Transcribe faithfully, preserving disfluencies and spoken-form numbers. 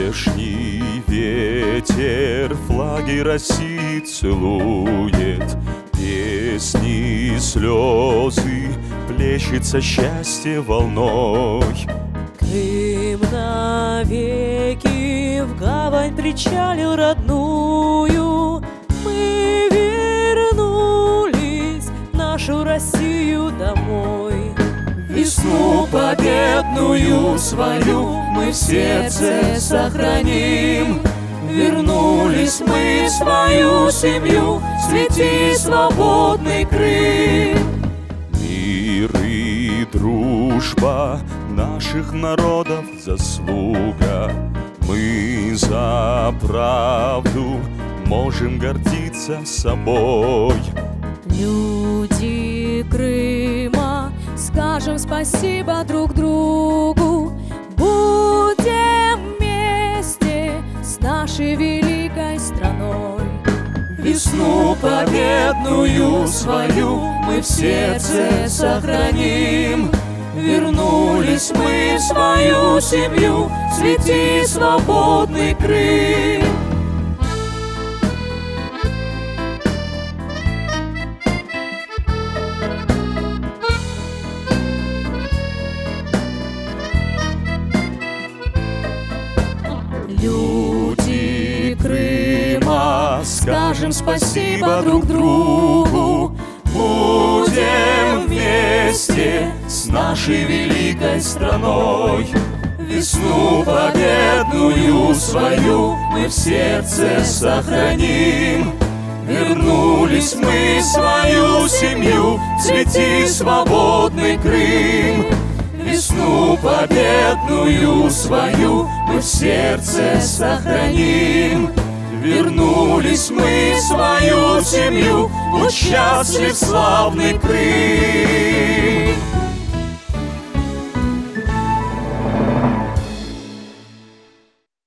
Здешний ветер флаги России целует, песни, слезы, плещется счастье волной. Крым навеки в гавань причалил родную. Мы вернулись в нашу Россию домой. Весну победную свою мы в сердце сохраним. Вернулись мы в свою семью, свети свободный Крым. Мир и дружба наших народов заслуга. Мы за правду можем гордиться собой. Люди Крыма, скажем спасибо друг другу. Будем вместе с нашей великой страной. Весну победную свою мы в сердце сохраним. Вернулись мы в свою семью, свети свободный Крым. Люди Крыма, скажем спасибо друг другу. Будем вместе с нашей великой страной. Весну победную свою мы в сердце сохраним. Вернулись мы в свою семью, цвети свободный Крым. Весну победную свою мы в сердце сохраним. Вернулись мы в свою семью, будь счастлив, славный Крым.